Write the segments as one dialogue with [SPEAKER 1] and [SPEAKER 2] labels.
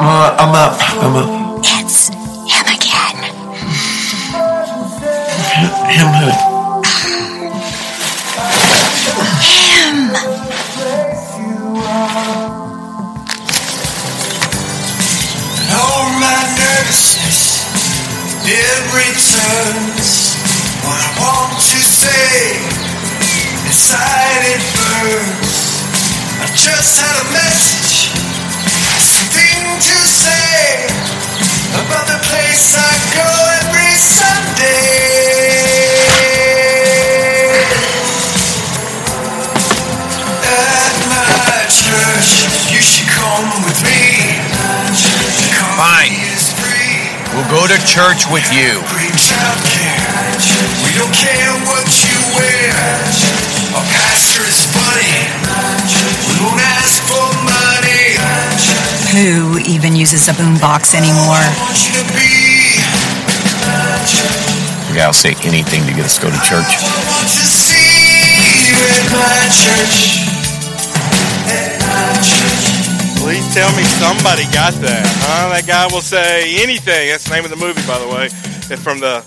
[SPEAKER 1] I'm up.
[SPEAKER 2] It's him again.
[SPEAKER 1] Him who?
[SPEAKER 2] Him.
[SPEAKER 3] All my nervousness, it returns. What I want to say, inside it burns. I just had a message, something to say about the place I go every Sunday. At my church, you should come with me.
[SPEAKER 4] Fine. We'll go to church with you.
[SPEAKER 3] Free childcare. We don't care what you wear. Our pastor is funny. We won't ask for money.
[SPEAKER 2] Who even uses a boombox anymore?
[SPEAKER 3] I want you to be.
[SPEAKER 4] Yeah, I'll say anything to get us to go to church.
[SPEAKER 3] I want to see you at my church. At my church.
[SPEAKER 5] Please tell me somebody got that. That guy will say anything. That's the name of the movie, by the way. It's from the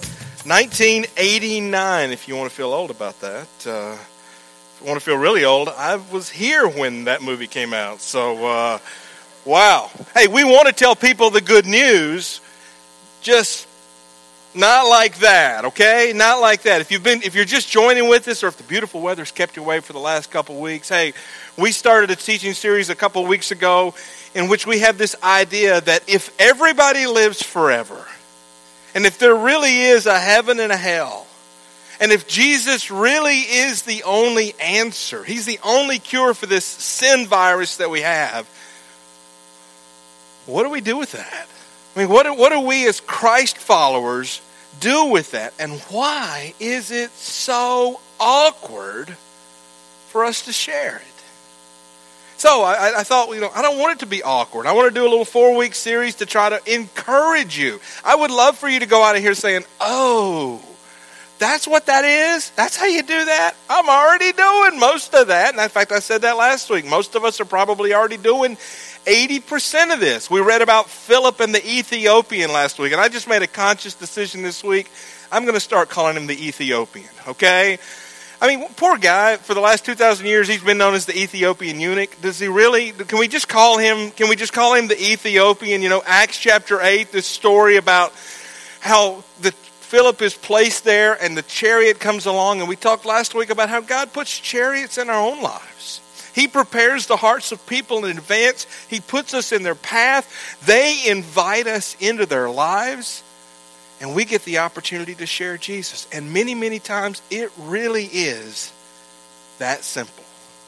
[SPEAKER 5] 1989, if you want to feel old about that. If you want to feel really old, I was here when that movie came out. So, wow. Hey, we want to tell people the good news, just not like that, okay? Not like that. If you're just joining with us, or if the beautiful weather's kept you away for the last couple of weeks, hey, we started a teaching series a couple of weeks ago in which we have this idea that if everybody lives forever, and if there really is a heaven and a hell, and if Jesus really is the only answer, he's the only cure for this sin virus that we have, what do we do with that? I mean, what do we as Christ followers do with that? And why is it so awkward for us to share it? So I thought, I don't want it to be awkward. I want to do a little 4-week series to try to encourage you. I would love for you to go out of here saying, oh, that's what that is? That's how you do that? I'm already doing most of that. And in fact, I said that last week. Most of us are probably already doing 80% of this. We read about Philip and the Ethiopian last week. And I just made a conscious decision this week. I'm going to start calling him the Ethiopian, okay? I mean, poor guy, for the last 2,000 years, he's been known as the Ethiopian eunuch. Does he really? Can we just call him the Ethiopian? Acts chapter 8, this story about how Philip is placed there and the chariot comes along. And we talked last week about how God puts chariots in our own lives. He prepares the hearts of people in advance. He puts us in their path. They invite us into their lives. And we get the opportunity to share Jesus. And many, many times, it really is that simple.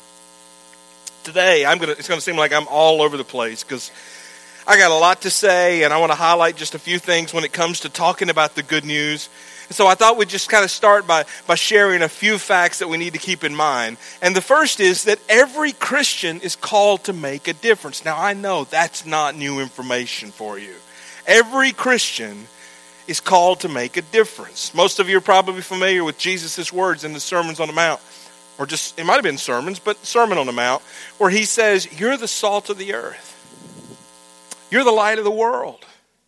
[SPEAKER 5] Today, it's going to seem like I'm all over the place because I got a lot to say, and I want to highlight just a few things when it comes to talking about the good news. And so I thought we'd just kind of start by sharing a few facts that we need to keep in mind. And the first is that every Christian is called to make a difference. Now, I know that's not new information for you. Every Christian is called to make a difference. Most of you are probably familiar with Jesus' words in the Sermons on the Mount, or just, it might have been sermons, but Sermon on the Mount, where he says, you're the salt of the earth. You're the light of the world.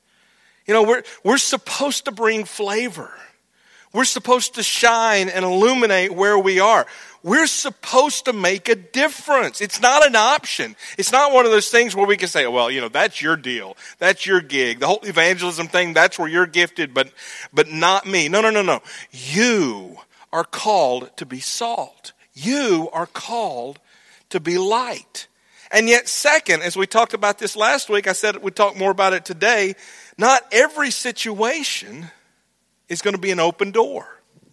[SPEAKER 5] We're supposed to bring flavor. We're supposed to shine and illuminate where we are. We're supposed to make a difference. It's not an option. It's not one of those things where we can say, well, that's your deal. That's your gig. The whole evangelism thing, that's where you're gifted, but not me. No. You are called to be salt. You are called to be light. And yet, second, as we talked about this last week, I said we'd talk more about it today, not every situation is going to be an open door.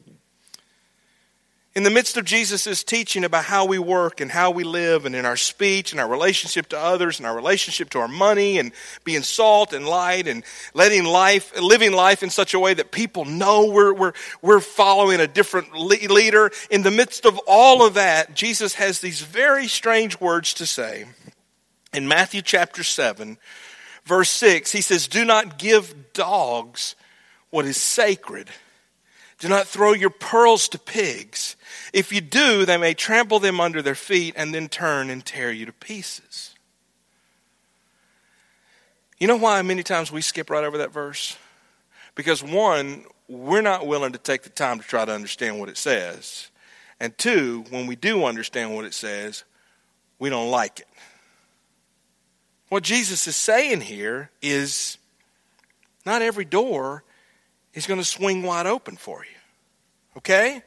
[SPEAKER 5] In the midst of Jesus' teaching about how we work and how we live and in our speech and our relationship to others and our relationship to our money and being salt and light and living life in such a way that people know we're following a different leader, in the midst of all of that, Jesus has these very strange words to say. In Matthew chapter 7, verse 6, he says, do not give dogs what is sacred. Do not throw your pearls to pigs. If you do, they may trample them under their feet and then turn and tear you to pieces. You know why many times we skip right over that verse? Because one, we're not willing to take the time to try to understand what it says. And two, when we do understand what it says, we don't like it. What Jesus is saying here is not every door is going to swing wide open for you. Okay?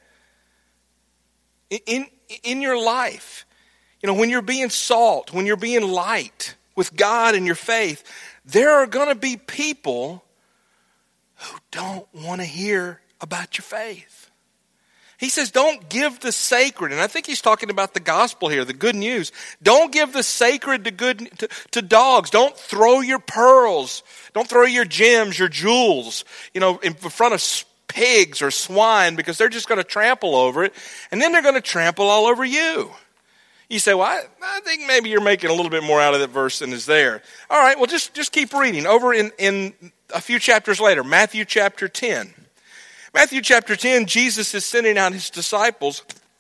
[SPEAKER 5] In your life, when you're being salt, when you're being light with God and your faith, there are going to be people who don't want to hear about your faith. He says, don't give the sacred, and I think he's talking about the gospel here, the good news. Don't give the sacred to dogs. Don't throw your pearls. Don't throw your gems, your jewels, in front of pigs or swine, because they're just going to trample over it, and then they're going to trample all over you. You say, well, I think maybe you're making a little bit more out of that verse than is there. All right, well, just keep reading. Over in a few chapters later, Matthew chapter 10. Matthew chapter 10, Jesus is sending out his disciples.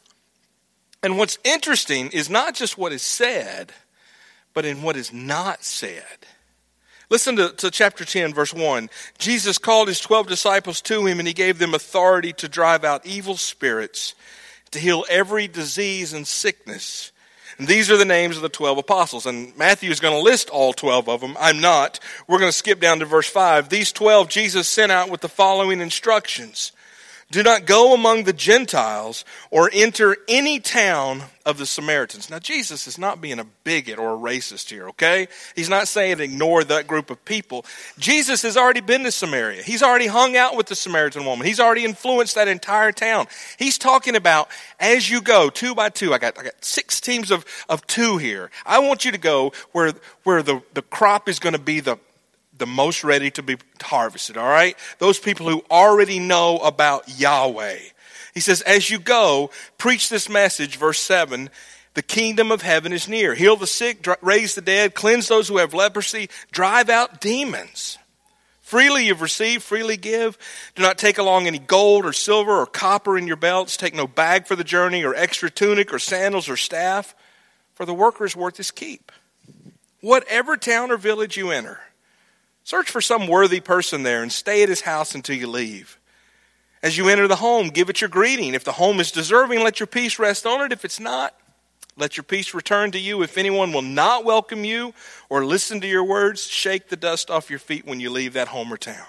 [SPEAKER 5] And what's interesting is not just what is said, but in what is not said. Listen to chapter 10, verse 1. Jesus called his 12 disciples to him, and he gave them authority to drive out evil spirits, to heal every disease and sickness. And these are the names of the 12 apostles. And Matthew is going to list all 12 of them. I'm not. We're going to skip down to verse 5. These 12 Jesus sent out with the following instructions. Do not go among the Gentiles or enter any town of the Samaritans. Now, Jesus is not being a bigot or a racist here, okay? He's not saying ignore that group of people. Jesus has already been to Samaria. He's already hung out with the Samaritan woman. He's already influenced that entire town. He's talking about, as you go, 2 by 2, I got 6 teams of 2 here. I want you to go where the crop is going to be the most ready to be harvested, all right? Those people who already know about Yahweh. He says, as you go, preach this message, verse 7, the kingdom of heaven is near. Heal the sick, raise the dead, cleanse those who have leprosy, drive out demons. Freely you've received, freely give. Do not take along any gold or silver or copper in your belts. Take no bag for the journey or extra tunic or sandals or staff, for the worker's worth his keep. Whatever town or village you enter, search for some worthy person there and stay at his house until you leave. As you enter the home, give it your greeting. If the home is deserving, let your peace rest on it. If it's not, let your peace return to you. If anyone will not welcome you or listen to your words, shake the dust off your feet when you leave that home or town.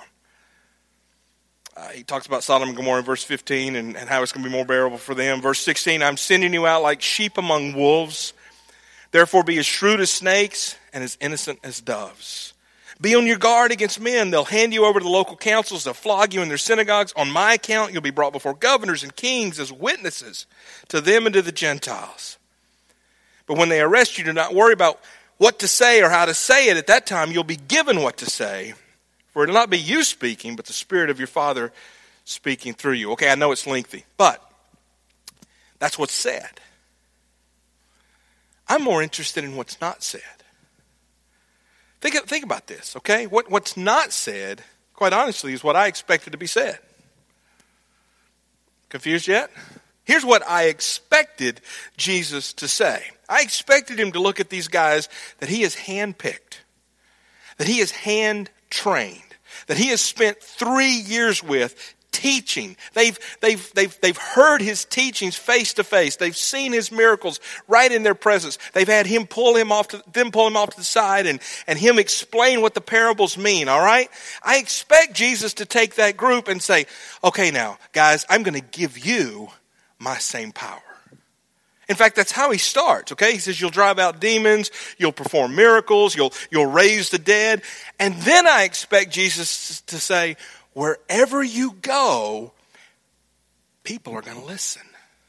[SPEAKER 5] He talks about Sodom and Gomorrah in verse 15 and how it's going to be more bearable for them. Verse 16, I'm sending you out like sheep among wolves. Therefore be as shrewd as snakes and as innocent as doves. Be on your guard against men. They'll hand you over to the local councils. They'll flog you in their synagogues. On my account, you'll be brought before governors and kings as witnesses to them and to the Gentiles. But when they arrest you, do not worry about what to say or how to say it. At that time, you'll be given what to say. For it will not be you speaking, but the Spirit of your Father speaking through you. Okay, I know it's lengthy, but that's what's said. I'm more interested in what's not said. Think about this, okay? What's not said, quite honestly, is what I expected to be said. Confused yet? Here's what I expected Jesus to say. I expected him to look at these guys that he has handpicked, that he has hand-trained, that he has spent 3 years with teaching. They've heard his teachings face to face. They've seen his miracles right in their presence. They've had him pull him off to the side and him explain what the parables mean, all right? I expect Jesus to take that group and say, okay, now, guys, I'm going to give you my same power. In fact, that's how he starts, okay? He says, you'll drive out demons, you'll perform miracles, you'll raise the dead. And then I expect Jesus to say, wherever you go, people are going to listen.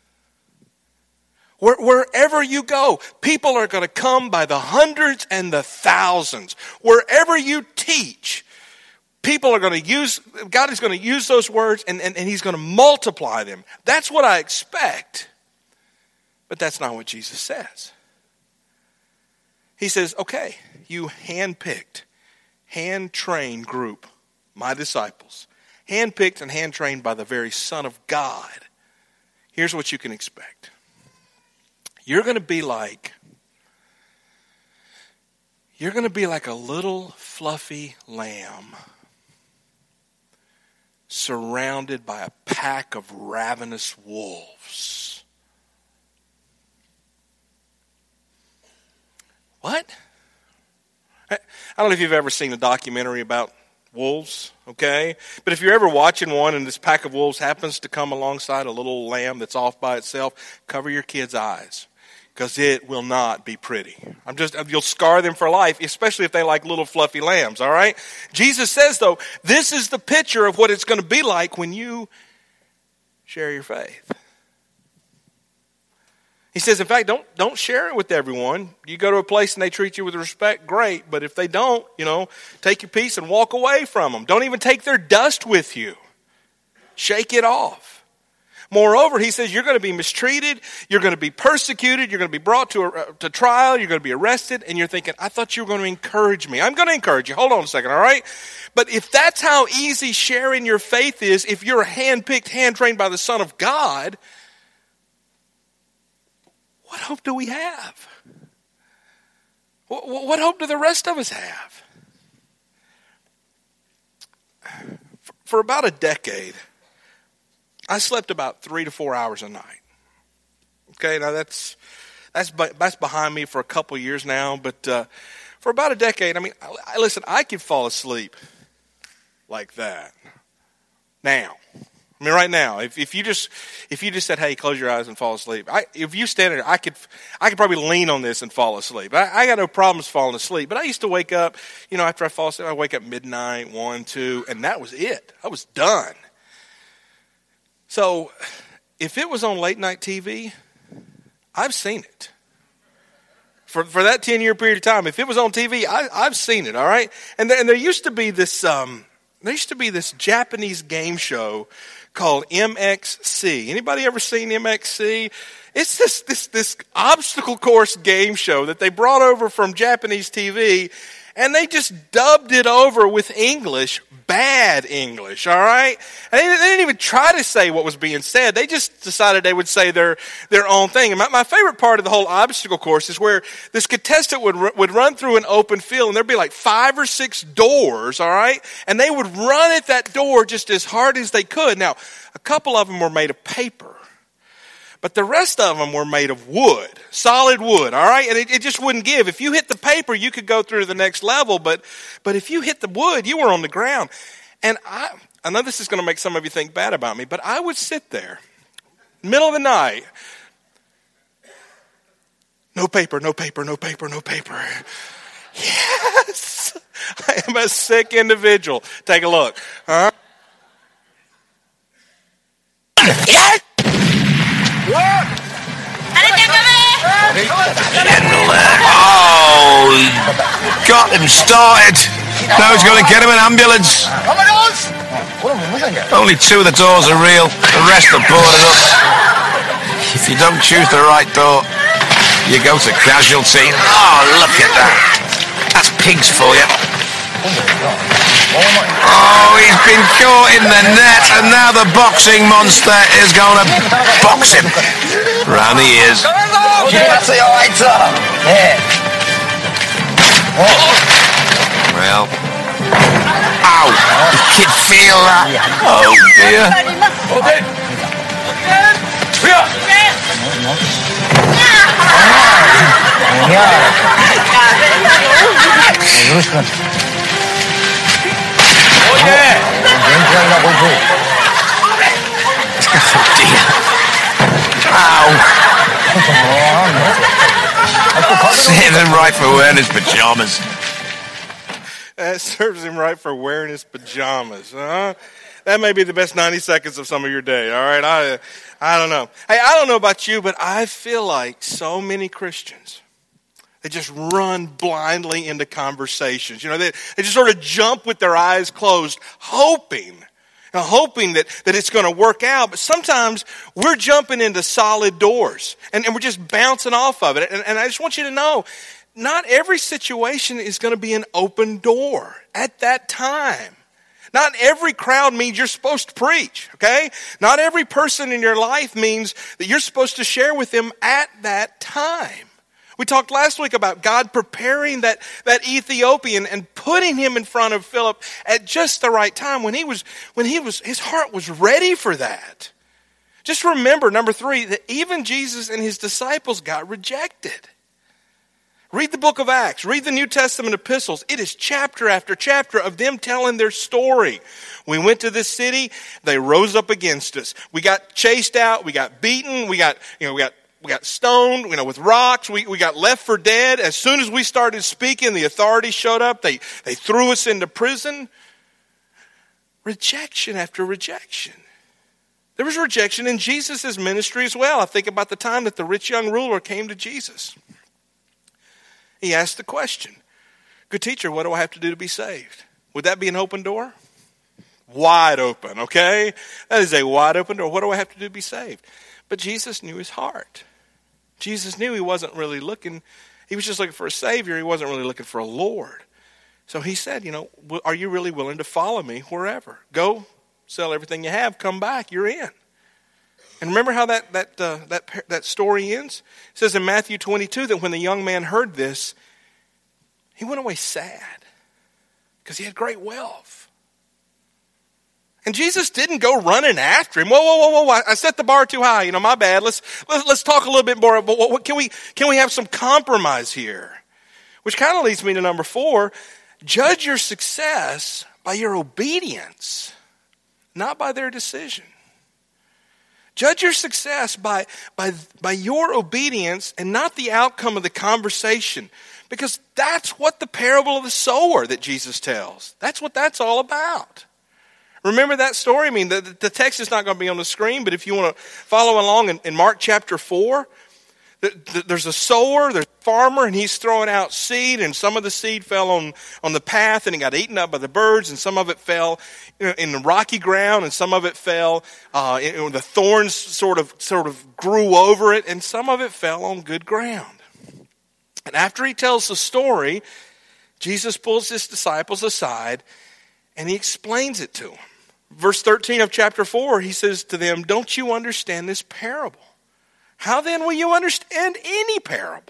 [SPEAKER 5] Wherever you go, people are going to come by the hundreds and the thousands. Wherever you teach, people are going to use, God is going to use those words and he's going to multiply them. That's what I expect. But that's not what Jesus says. He says, okay, you hand-picked, hand-trained group, my disciples, handpicked and hand-trained by the very Son of God. Here's what you can expect. You're going to be like You're going to be like a little fluffy lamb surrounded by a pack of ravenous wolves. What? I don't know if you've ever seen a documentary about wolves, okay? But if you're ever watching one and this pack of wolves happens to come alongside a little lamb that's off by itself, cover your kids' eyes, because it will not be pretty. You'll scar them for life, especially if they like little fluffy lambs, all right? Jesus says, though, this is the picture of what it's going to be like when you share your faith. He says, in fact, don't share it with everyone. You go to a place and they treat you with respect, great. But if they don't, take your piece and walk away from them. Don't even take their dust with you. Shake it off. Moreover, he says, you're going to be mistreated, you're going to be persecuted, you're going to be brought to trial, you're going to be arrested, and you're thinking, I thought you were going to encourage me. I'm going to encourage you. Hold on a second, all right? But if that's how easy sharing your faith is, if you're hand-picked, hand-trained by the Son of God, what hope do we have? What hope do the rest of us have? For about a decade, I slept about 3 to 4 hours a night. Okay, now that's behind me for a couple years now, but for about a decade, listen, I could fall asleep like that. Now, right now, if you just said, "Hey, close your eyes and fall asleep," if you stand there, I could probably lean on this and fall asleep. I got no problems falling asleep, but I used to wake up, after I fall asleep, I wake up midnight, 1, 2, and that was it. I was done. So, if it was on late night TV, I've seen it. For that 10-year period of time, if it was on TV, I've seen it. All right, and there used to be this Japanese game show called MXC. Anybody ever seen MXC? It's this obstacle course game show that they brought over from Japanese TV, and they just dubbed it over with English, bad English, all right? And they didn't even try to say what was being said. They just decided they would say their own thing. And my favorite part of the whole obstacle course is where this contestant would run through an open field, and there'd be like 5 or 6 doors, all right? And they would run at that door just as hard as they could. Now, a couple of them were made of paper, but the rest of them were made of wood, solid wood, all right? And it just wouldn't give. If you hit the paper, you could go through to the next level, but if you hit the wood, you were on the ground. And I know this is going to make some of you think bad about me, but I would sit there, middle of the night, no paper, no paper, no paper, no paper. Yes! I am a sick individual. Take a look. Huh? Yeah!
[SPEAKER 4] Oh, got him started. Now he's going to get him an ambulance. Only 2 of the doors are real. The rest are boarded up. If you don't choose the right door, you go to casualty. Oh, look at that. That's pigs for you. Oh, he's been caught in the net, and now the boxing monster is going to box him round the ears. Well, ow, you could feel that. Oh dear. Oh dear. Ow. Serves him right for wearing his pajamas.
[SPEAKER 5] That serves him right for wearing his pajamas, huh? That may be the best 90 seconds of some of your day, all right? I don't know. Hey, I don't know about you, but I feel like so many Christians, they just run blindly into conversations. They just sort of jump with their eyes closed, hoping that it's going to work out. But sometimes we're jumping into solid doors, and we're just bouncing off of it. And I just want you to know, not every situation is going to be an open door at that time. Not every crowd means you're supposed to preach, okay? Not every person in your life means that you're supposed to share with them at that time. We talked last week about God preparing that Ethiopian and putting him in front of Philip at just the right time when his heart was ready for that. Just remember, number 3, that even Jesus and his disciples got rejected. Read the book of Acts. Read the New Testament epistles. It is chapter after chapter of them telling their story. We went to this city. They rose up against us. We got chased out. We got beaten. We got stoned, with rocks. We got left for dead. As soon as we started speaking, the authorities showed up. They threw us into prison. Rejection after rejection. There was rejection in Jesus' ministry as well. I think about the time that the rich young ruler came to Jesus. He asked the question, "Good teacher, what do I have to do to be saved?" Would that be an open door? Wide open, okay? That is a wide open door. What do I have to do to be saved? But Jesus knew his heart. Jesus knew he wasn't really looking. He was just looking for a Savior. He wasn't really looking for a Lord. So he said, are you really willing to follow me wherever? Go, sell everything you have, come back, you're in. And remember how that story ends? It says in Matthew 22 that when the young man heard this, he went away sad because he had great wealth. And Jesus didn't go running after him. Whoa! I set the bar too high. My bad. Let's talk a little bit more. But can we have some compromise here? Which kind of leads me to number 4. Judge your success by your obedience, not by their decision. Judge your success by your obedience and not the outcome of the conversation. Because that's what the parable of the sower that Jesus tells. That's what that's all about. Remember that story? The text is not going to be on the screen, but if you want to follow along in Mark chapter 4, there's a sower, there's a farmer, and he's throwing out seed, and some of the seed fell on the path, and it got eaten up by the birds, and some of it fell in the rocky ground, and some of it fell, the thorns sort of grew over it, and some of it fell on good ground. And after he tells the story, Jesus pulls his disciples aside, and he explains it to them. Verse 13 of chapter 4, he says to them, "Don't you understand this parable? How then will you understand any parable?"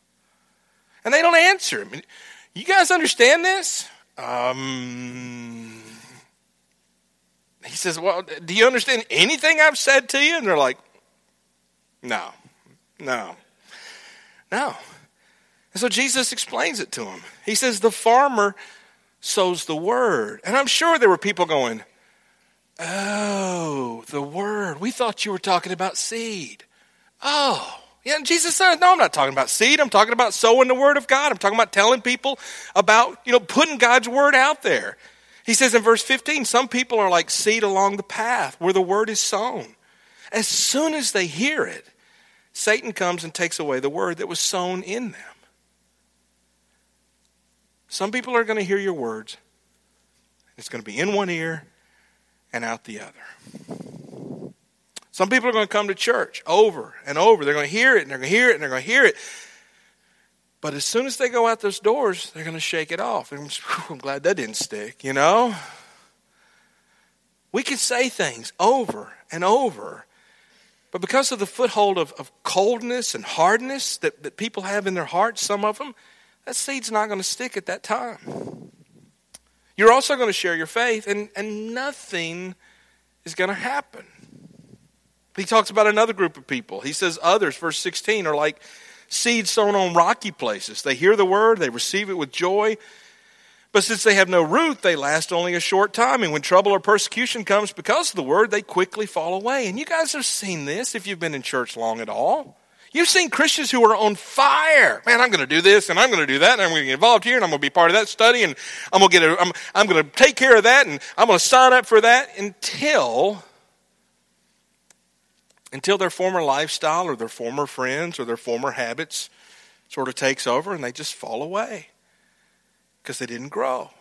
[SPEAKER 5] And they don't answer him. "You guys understand this?" He says, "Well, do you understand anything I've said to you?" And they're like, No. And so Jesus explains it to them. He says, the farmer sows the word. And I'm sure there were people going, "Oh, the word. We thought you were talking about seed." Oh, yeah. And Jesus said, "No, I'm not talking about seed. I'm talking about sowing the word of God. I'm talking about telling people about, putting God's word out there." He says in verse 15, some people are like seed along the path where the word is sown. As soon as they hear it, Satan comes and takes away the word that was sown in them. Some people are going to hear your words. It's going to be in one ear and out the other. Some people are going to come to church over and over. They're going to hear it, and they're going to hear it, and they're going to hear it. But as soon as they go out those doors, they're going to shake it off. I'm glad that didn't stick, We can say things over and over. But because of the foothold of coldness and hardness that people have in their hearts, some of them, that seed's not going to stick at that time. You're also going to share your faith, and nothing is going to happen. He talks about another group of people. He says others, verse 16, are like seed sown on rocky places. They hear the word, they receive it with joy, but since they have no root, they last only a short time. And when trouble or persecution comes because of the word, they quickly fall away. And you guys have seen this if you've been in church long at all. You've seen Christians who are on fire. Man, I'm going to do this, and I'm going to do that, and I'm going to get involved here, and I'm going to be part of that study, and I'm going to take care of that, and I'm going to sign up for that until their former lifestyle or their former friends or their former habits sort of takes over, and they just fall away because they didn't grow.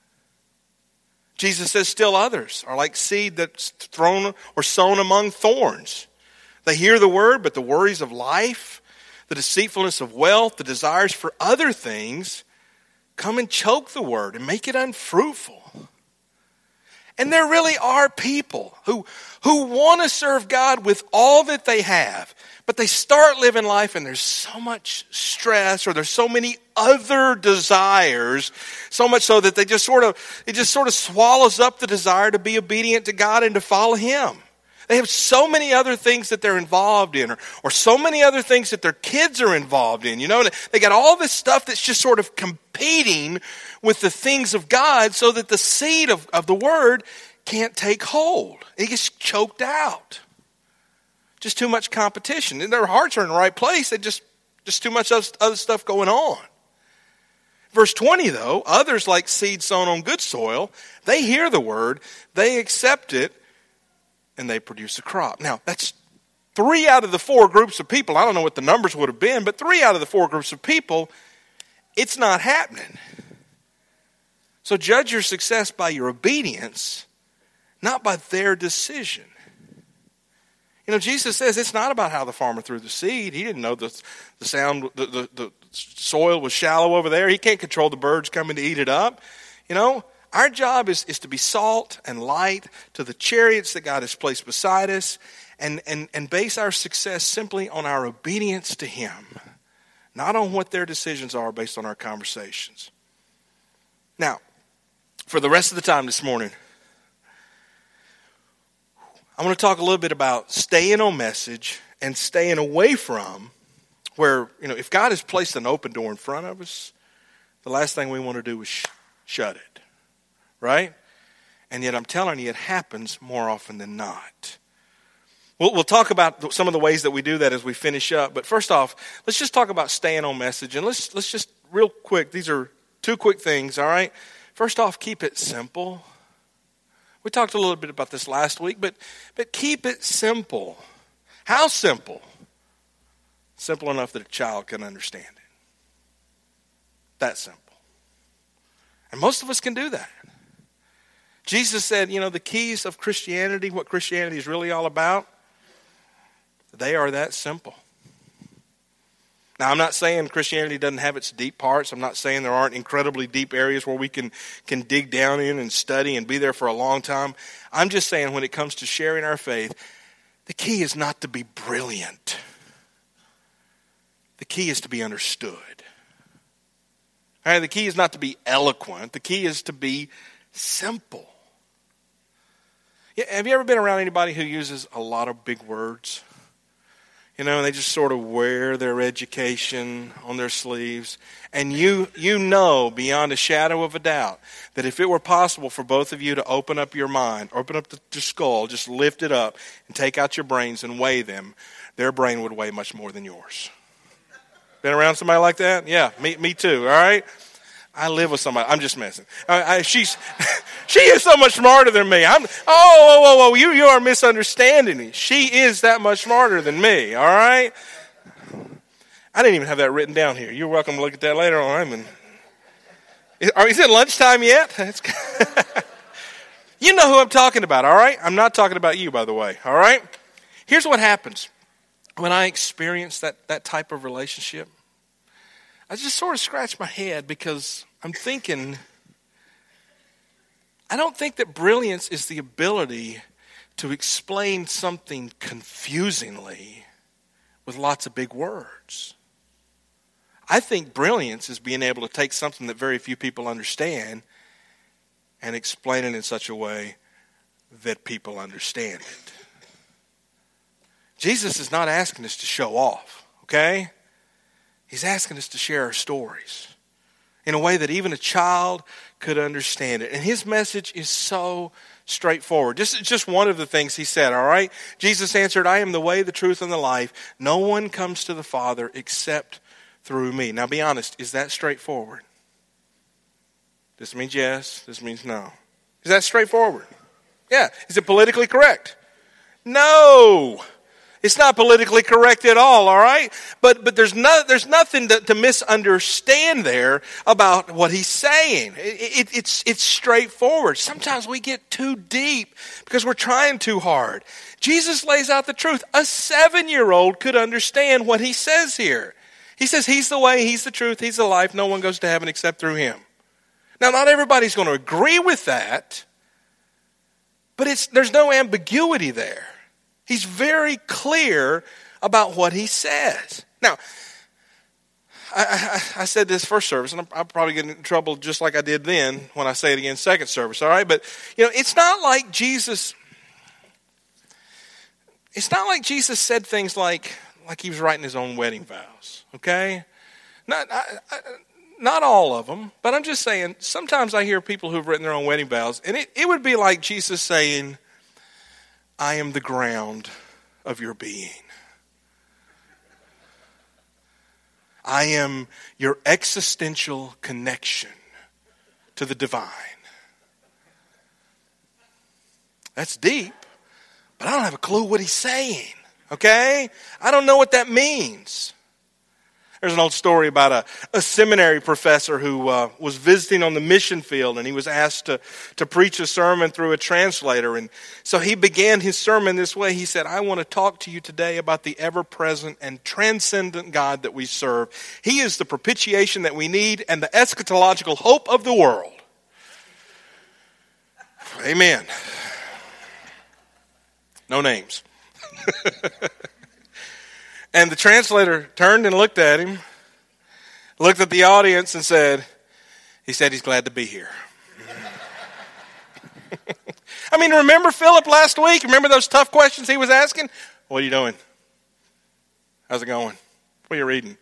[SPEAKER 5] Jesus says still others are like seed that's thrown or sown among thorns. They hear the word, but the worries of life, the deceitfulness of wealth, the desires for other things come and choke the word and make it unfruitful. And there really are people who want to serve God with all that they have, but they start living life and there's so much stress, or there's so many other desires, so much so that it just sort of swallows up the desire to be obedient to God and to follow Him. They have so many other things that they're involved in, or so many other things that their kids are involved in. You know, they got all this stuff that's just sort of competing with the things of God, so that the seed of the Word can't take hold. It gets choked out. Just too much competition. And their hearts are in the right place. They just too much other stuff going on. Verse 20, though, others like seed sown on good soil, they hear the Word, they accept it, and they produce a crop. Now, that's 3 out of the 4 groups of people. I don't know what the numbers would have been, but 3 out of the 4 groups of people, it's not happening. So judge your success by your obedience, not by their decision. You know, Jesus says it's not about how the farmer threw the seed. He didn't know the soil was shallow over there. He can't control the birds coming to eat it up. You know, our job is to be salt and light to the chariots that God has placed beside us, and base our success simply on our obedience to Him, not on what their decisions are based on our conversations. Now, for the rest of the time this morning, I want to talk a little bit about staying on message and staying away from where, you know, if God has placed an open door in front of us, the last thing we want to do is shut it. Right? And yet I'm telling you, it happens more often than not. We'll talk about some of the ways that we do that as we finish up. But first off, let's just talk about staying on message. And let's just real quick, these are 2 quick things, all right? First off, keep it simple. We talked a little bit about this last week, but keep it simple. How simple? Simple enough that a child can understand it. That simple. And most of us can do that. Jesus said, you know, the keys of Christianity, what Christianity is really all about, they are that simple. Now, I'm not saying Christianity doesn't have its deep parts. I'm not saying there aren't incredibly deep areas where we can dig down in and study and be there for a long time. I'm just saying when it comes to sharing our faith, the key is not to be brilliant. The key is to be understood. All right, the key is not to be eloquent. The key is to be simple. Yeah, have you ever been around anybody who uses a lot of big words? You know, and they just sort of wear their education on their sleeves. And you know beyond a shadow of a doubt that if it were possible for both of you to open up your mind, open up your skull, just lift it up and take out your brains and weigh them, their brain would weigh much more than yours. Been around somebody like that? Yeah, me too, all right? I live with somebody. I'm just messing. She is so much smarter than me. You are misunderstanding me. She is that much smarter than me, all right? I didn't even have that written down here. You're welcome to look at that later on. Is it lunchtime yet? You know who I'm talking about, all right? I'm not talking about you, by the way, all right? Here's what happens. When I experience that type of relationship, I just sort of scratch my head because I'm thinking, I don't think that brilliance is the ability to explain something confusingly with lots of big words. I think brilliance is being able to take something that very few people understand and explain it in such a way that people understand it. Jesus is not asking us to show off, okay? He's asking us to share our stories in a way that even a child could understand it. And his message is so straightforward. Just one of the things he said, all right? Jesus answered, I am the way, the truth, and the life. No one comes to the Father except through me. Now be honest, is that straightforward? This means yes, this means no. Is that straightforward? Yeah. Is it politically correct? No. It's not politically correct at all right? But there's nothing to misunderstand there about what he's saying. It's straightforward. Sometimes we get too deep because we're trying too hard. Jesus lays out the truth. A 7-year-old could understand what he says here. He says he's the way, he's the truth, he's the life. No one goes to heaven except through him. Now, not everybody's going to agree with that. But there's no ambiguity there. He's very clear about what he says. Now, I said this first service, and I'll probably get in trouble just like I did then when I say it again second service, all right? But, it's not like Jesus said things like he was writing his own wedding vows, okay? Not all of them, but I'm just saying, sometimes I hear people who've written their own wedding vows, and it would be like Jesus saying, I am the ground of your being. I am your existential connection to the divine. That's deep, but I don't have a clue what he's saying, okay? I don't know what that means. There's an old story about a seminary professor who was visiting on the mission field, and he was asked to preach a sermon through a translator. And so he began his sermon this way. He said, I want to talk to you today about the ever-present and transcendent God that we serve. He is the propitiation that we need and the eschatological hope of the world. Amen. No names. And the translator turned and looked at him, looked at the audience and said, he's glad to be here. I mean, remember Philip last week? Remember those tough questions he was asking? What are you doing? How's it going? What are you reading?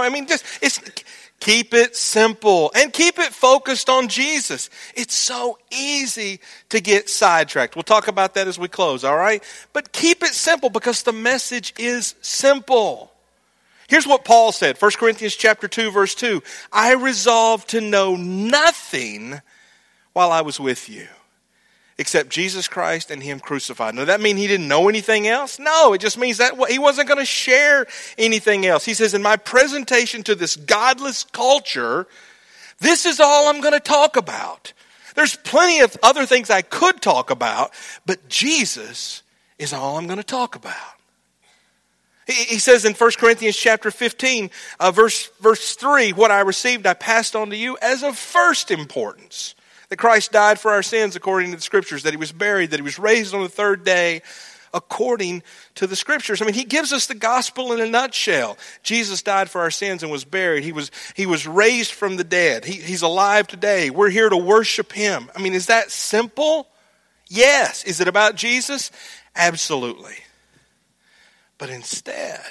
[SPEAKER 5] Keep it simple and keep it focused on Jesus. It's so easy to get sidetracked. We'll talk about that as we close, all right? But keep it simple because the message is simple. Here's what Paul said, 1 Corinthians chapter 2, verse 2. I resolved to know nothing while I was with you, except Jesus Christ and him crucified. Now, does that mean he didn't know anything else? No, it just means that he wasn't going to share anything else. He says, in my presentation to this godless culture, this is all I'm going to talk about. There's plenty of other things I could talk about, but Jesus is all I'm going to talk about. He says in 1 Corinthians chapter 15, verse 3, what I received I passed on to you as of first importance. That Christ died for our sins according to the Scriptures, that he was buried, that he was raised on the third day according to the Scriptures. I mean, he gives us the gospel in a nutshell. Jesus died for our sins and was buried. He was raised from the dead. He's alive today. We're here to worship him. I mean, is that simple? Yes. Is it about Jesus? Absolutely. But instead,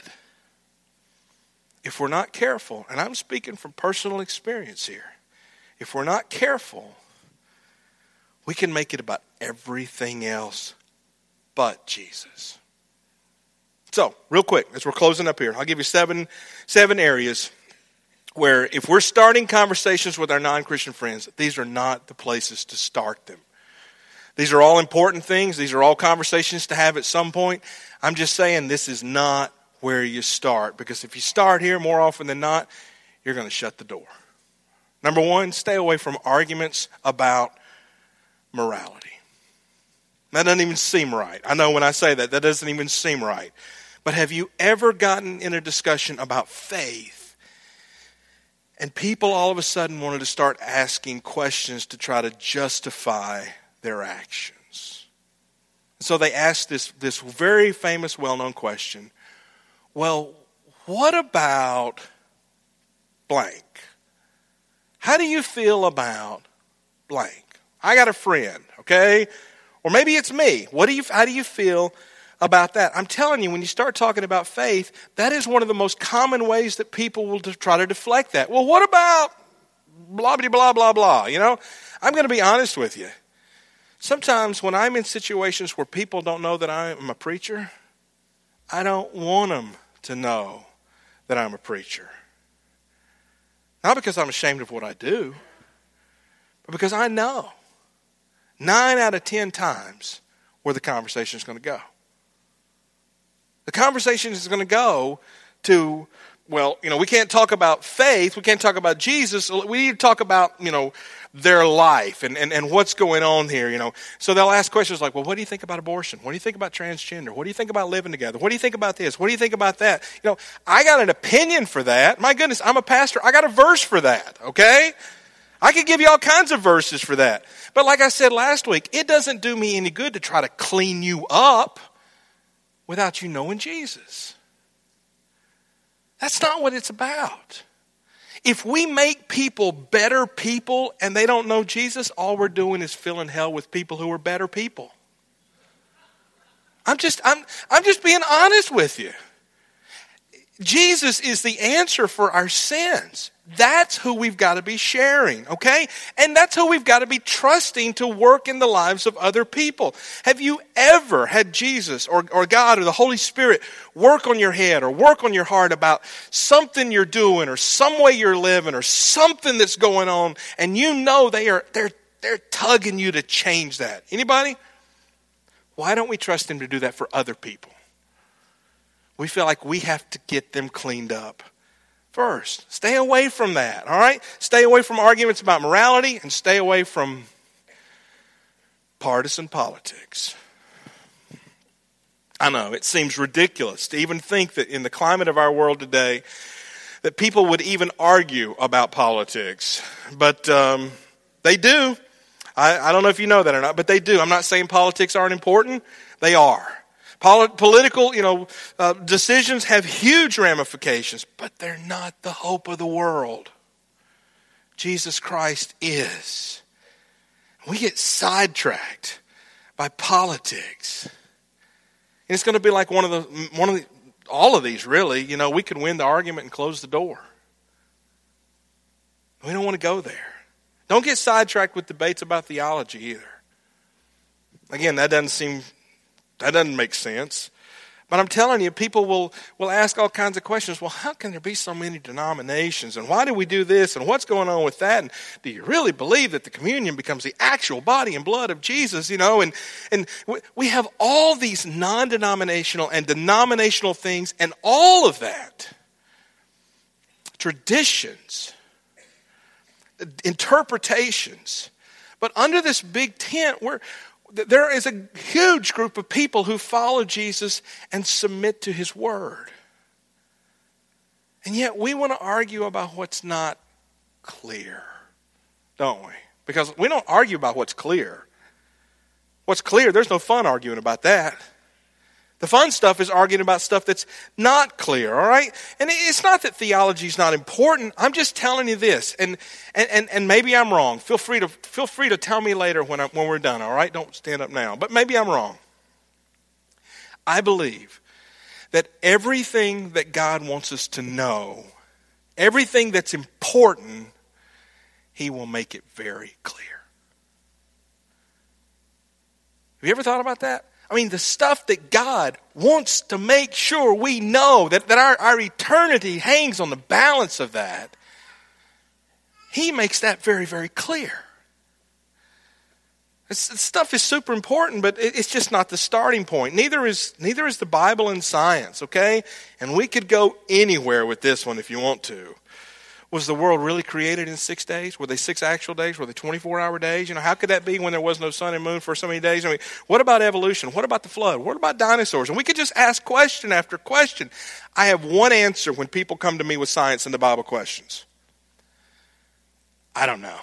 [SPEAKER 5] if we're not careful, and I'm speaking from personal experience here, if we're not careful, we can make it about everything else but Jesus. So, real quick, as we're closing up here, I'll give you seven areas where if we're starting conversations with our non-Christian friends, these are not the places to start them. These are all important things. These are all conversations to have at some point. I'm just saying this is not where you start, because if you start here, more often than not, you're going to shut the door. Number one, stay away from arguments about morality. That doesn't even seem right. I know when I say that doesn't even seem right. But have you ever gotten in a discussion about faith and people all of a sudden wanted to start asking questions to try to justify their actions? So they asked this very famous, well-known question. Well, what about blank? How do you feel about blank? I got a friend, okay? Or maybe it's me. How do you feel about that? I'm telling you, when you start talking about faith, that is one of the most common ways that people will try to deflect that. Well, what about blah, blah, blah, blah, blah? I'm going to be honest with you. Sometimes when I'm in situations where people don't know that I'm a preacher, I don't want them to know that I'm a preacher. Not because I'm ashamed of what I do, but because I know 9 out of 10 times where the conversation is going to go. The conversation is going to go to, we can't talk about faith. We can't talk about Jesus. We need to talk about, their life and what's going on here, So they'll ask questions like, well, what do you think about abortion? What do you think about transgender? What do you think about living together? What do you think about this? What do you think about that? I got an opinion for that. My goodness, I'm a pastor. I got a verse for that, okay? I could give you all kinds of verses for that. But like I said last week, it doesn't do me any good to try to clean you up without you knowing Jesus. That's not what it's about. If we make people better people and they don't know Jesus, all we're doing is filling hell with people who are better people. I'm just being honest with you. Jesus is the answer for our sins. That's who we've got to be sharing, okay? And that's who we've got to be trusting to work in the lives of other people. Have you ever had Jesus or God or the Holy Spirit work on your head or work on your heart about something you're doing or some way you're living or something that's going on, and you know they're tugging you to change that? Anybody? Why don't we trust Him to do that for other people? We feel like we have to get them cleaned up first. Stay away from that, all right? Stay away from arguments about morality and stay away from partisan politics. I know, it seems ridiculous to even think that in the climate of our world today that people would even argue about politics. But they do. I don't know if you know that or not, but they do. I'm not saying politics aren't important. They are. Political, decisions have huge ramifications, but they're not the hope of the world. Jesus Christ is. We get sidetracked by politics. And it's going to be like all of these really. We could win the argument and close the door. We don't want to go there. Don't get sidetracked with debates about theology either. Again, that doesn't make sense. But I'm telling you, people will ask all kinds of questions. Well, how can there be so many denominations? And why do we do this? And what's going on with that? And do you really believe that the communion becomes the actual body and blood of Jesus? And we have all these non-denominational and denominational things and all of that. Traditions, interpretations. But under this big tent, there is a huge group of people who follow Jesus and submit to His word. And yet we want to argue about what's not clear, don't we? Because we don't argue about what's clear. What's clear, there's no fun arguing about that. The fun stuff is arguing about stuff that's not clear, all right? And it's not that theology is not important. I'm just telling you this, and maybe I'm wrong. Feel free to tell me later when we're done, all right? Don't stand up now. But maybe I'm wrong. I believe that everything that God wants us to know, everything that's important, He will make it very clear. Have you ever thought about that? I mean, the stuff that God wants to make sure we know, that our eternity hangs on the balance of that, He makes that very, very clear. This stuff is super important, but it's just not the starting point. Neither is the Bible and science, okay? And we could go anywhere with this one if you want to. Was the world really created in 6 days? Were they 6 actual days? Were they 24-hour days? How could that be when there was no sun and moon for so many days? I mean, what about evolution? What about the flood? What about dinosaurs? And we could just ask question after question. I have one answer when people come to me with science and the Bible questions. I don't know.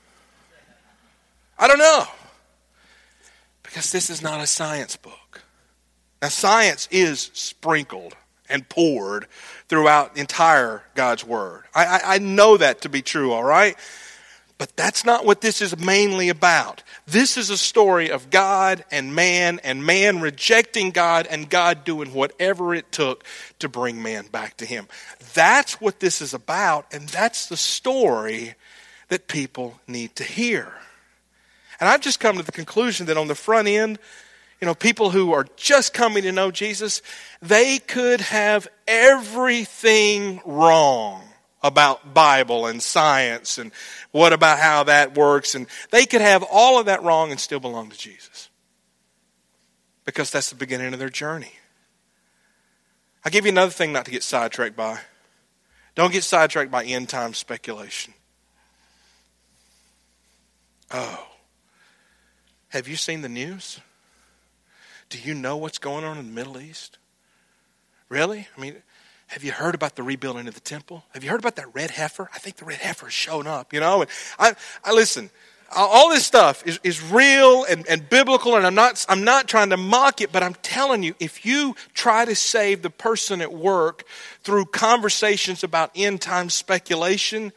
[SPEAKER 5] I don't know. Because this is not a science book. Now, science is sprinkled and poured throughout entire God's Word. I know that to be true, all right? But that's not what this is mainly about. This is a story of God and man rejecting God and God doing whatever it took to bring man back to Him. That's what this is about, and that's the story that people need to hear. And I've just come to the conclusion that on the front end, people who are just coming to know Jesus, they could have everything wrong about Bible and science and what about how that works. And they could have all of that wrong and still belong to Jesus. Because that's the beginning of their journey. I'll give you another thing not to get sidetracked by. Don't get sidetracked by end time speculation. Oh. Have you seen the news? Do you know what's going on in the Middle East? Really? I mean, Have you heard about the rebuilding of the temple? Have you heard about that red heifer? I think the red heifer has shown up, you know. And I listen, all this stuff is real and biblical, and I'm not trying to mock it, but I'm telling you, if you try to save the person at work through conversations about end time speculation,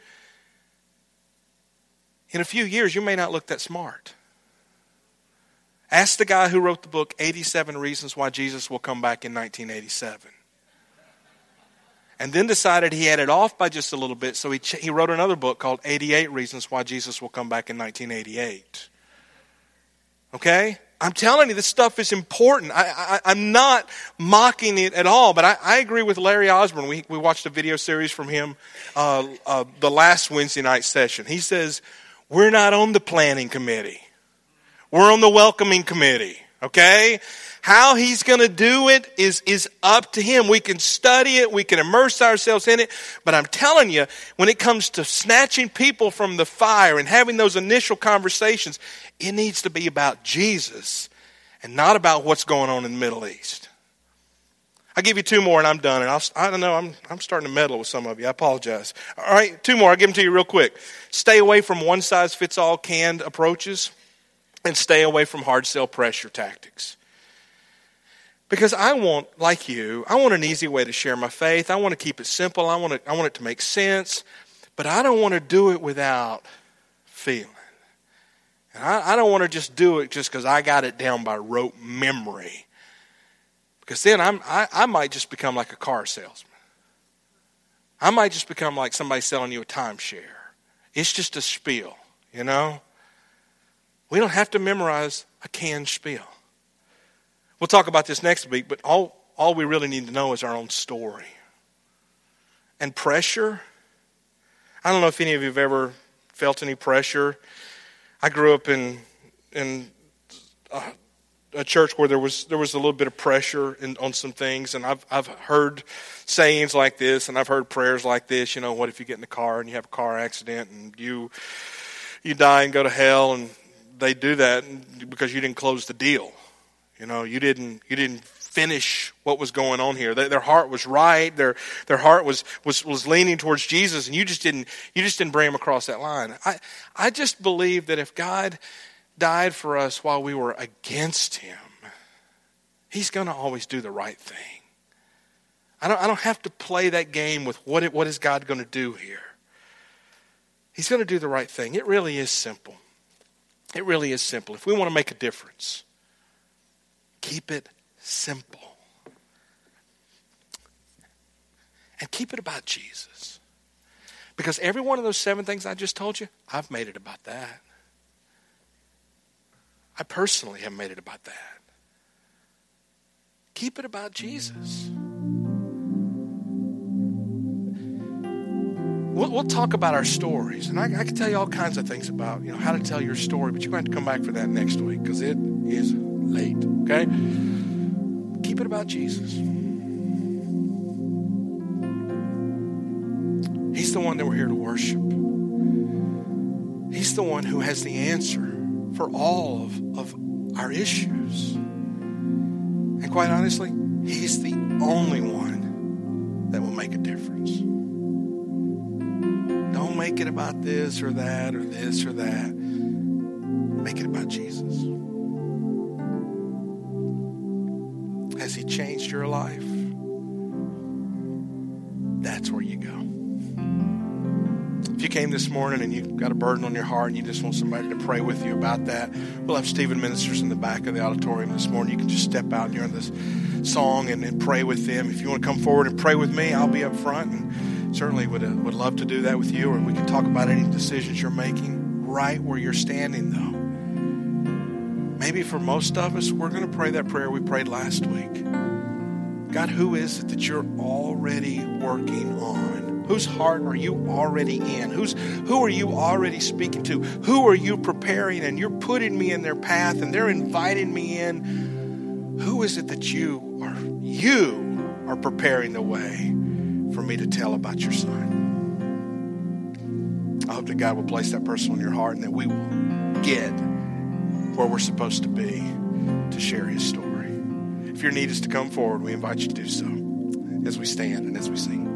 [SPEAKER 5] in a few years you may not look that smart. Ask the guy who wrote the book 87 Reasons Why Jesus Will Come Back in 1987. And then decided he had it off by just a little bit, so he wrote another book called 88 Reasons Why Jesus Will Come Back in 1988. Okay? I'm telling you, this stuff is important. I'm not mocking it at all, but I agree with Larry Osborne. We watched a video series from him the last Wednesday night session. He says, we're not on the planning committee. We're on the welcoming committee. Okay? How he's going to do it is up to him. We can study it. We can immerse ourselves in it. But I'm telling you, when it comes to snatching people from the fire and having those initial conversations, it needs to be about Jesus and not about what's going on in the Middle East. I'll give you two more and I'm done. And I don't know, I'm starting to meddle with some of you. I apologize. All right, two more. I'll give them to you real quick. Stay away from one-size-fits-all canned approaches and stay away from hard-sell pressure tactics. Because I want, like you, I want an easy way to share my faith. I want to keep it simple. I want it to make sense. But I don't want to do it without feeling. And I don't want to just do it just because I got it down by rote memory. Because then I might just become like a car salesman. I might just become like somebody selling you a timeshare. It's just a spiel, you know. We don't have to memorize a canned spiel. We'll talk about this next week, but all we really need to know is our own story. And pressure, I don't know if any of you have ever felt any pressure. I grew up in a church where there was a little bit of pressure on some things, and I've heard sayings like this, and I've heard prayers like this. You know, what if you get in the car and you have a car accident and you die and go to hell? And they do that because you didn't close the deal. You know, you didn't finish what was going on here. Their heart was right. Their heart was leaning towards Jesus, and you just didn't bring them across that line. I just believe that if God died for us while we were against him, he's going to always do the right thing. I don't have to play that game with what is God going to do here. He's going to do the right thing. It really is simple. It really is simple. If we want to make a difference, keep it simple. And keep it about Jesus. Because every one of those 7 things I just told you, I've made it about that. I personally have made it about that. Keep it about Jesus. We'll talk about our stories. And I can tell you all kinds of things about how to tell your story, but you're going to have to come back for that next week because it is late, okay? Keep it about Jesus. He's the one that we're here to worship. He's the one who has the answer for all of our issues. And quite honestly, he's the only one that will make a difference. Don't make it about this or that or this or that. Make it about Jesus. Has he changed your life? That's where you go. If you came this morning and you've got a burden on your heart and you just want somebody to pray with you about that, we'll have Stephen ministers in the back of the auditorium this morning. You can just step out during this song and pray with them. If you want to come forward and pray with me, I'll be up front and certainly would love to do that with you, or we can talk about any decisions you're making right where you're standing, though. Maybe for most of us, we're going to pray that prayer we prayed last week. God, who is it that you're already working on? Whose heart are you already in? Who are you already speaking to? Who are you preparing? And you're putting me in their path and they're inviting me in. Who is it that you are preparing the way for me to tell about your son? I hope that God will place that person on your heart and that we will get where we're supposed to be to share his story. If your need is to come forward, we invite you to do so. as we stand and as we sing.